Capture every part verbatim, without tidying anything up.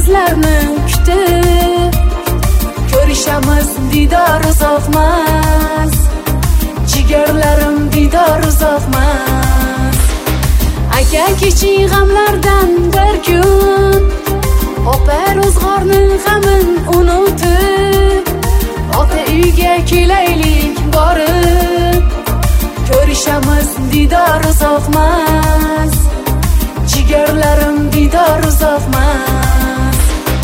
sizlarni kutib, ko'rishamiz didor uzoqmas, jigarlarim didor uzoqmas. Aka keching g'amlardan bir kun, opa ro'zg'orning g'amin unutib, ota uyga kelaylik borib, ko'rishamiz didor uzoqmas, jigarlarim didor uzoqmas.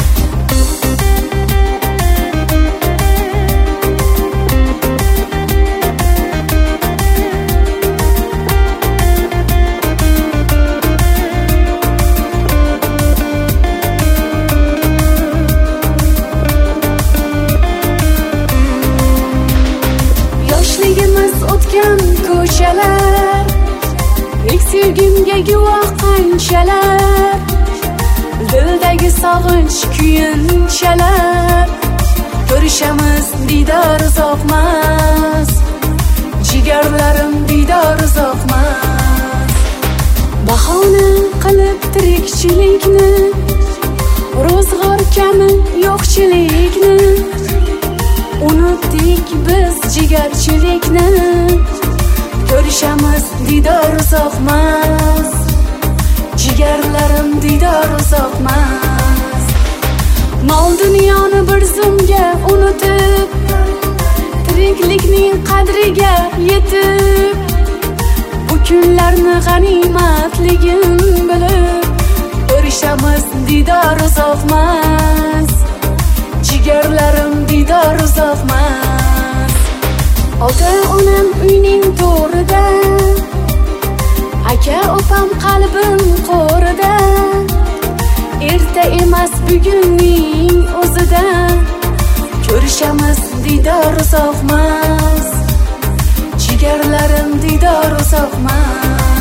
Yoshligimiz o'tgan ko'chalar, ilk sevgimga guvoh qanchalar, dildagi sog'inch kuyinchalar. Ko'rishamiz didor uzoqmas, jigarlarim didor uzoqmas. Bahona qilib tirikchilikni, ro'zg'or kamin yo'qchilikni, unutdik biz jigarchilikni. Ko'rishamiz didor uzoqmas, jigarlarim didor uzoqmas. Mol dunyoni bir zumga unutib, tiriklikning qadriga yetib, bu kunlarni g'animatligin bilib, ko'rishamiz didor uzoqmas, jigarlarim didor uzoqmas. Ota onam uyning to'rida, aka opam qalbim qo'rida, erta emas bugunning o'zida, ko'rishamiz didor uzoqmas, jigarlarim didor uzoqmas.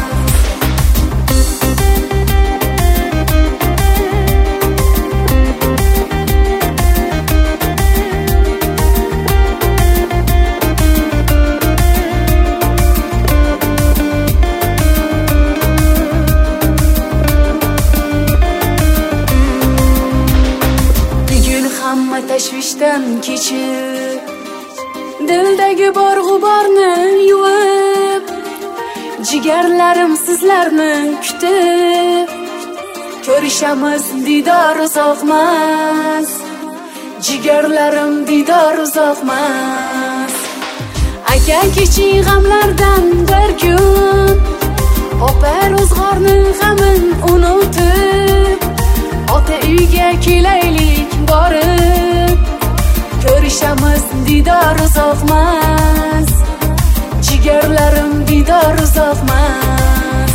Hamma tashvishdan kechib, dildagi bor g'uborni yuvib, jigarlarim sizlarni kutib, ko'rishamiz didor uzoqmas, jigarlarim didor uzoqmas. Aka keching g'amlardan bir kun, opa ro'zg'orning g'amin unutib, ota uyga kelaylik borib, ko'rishamiz didor uzoqmas, jigarlarim didor uzoqmas.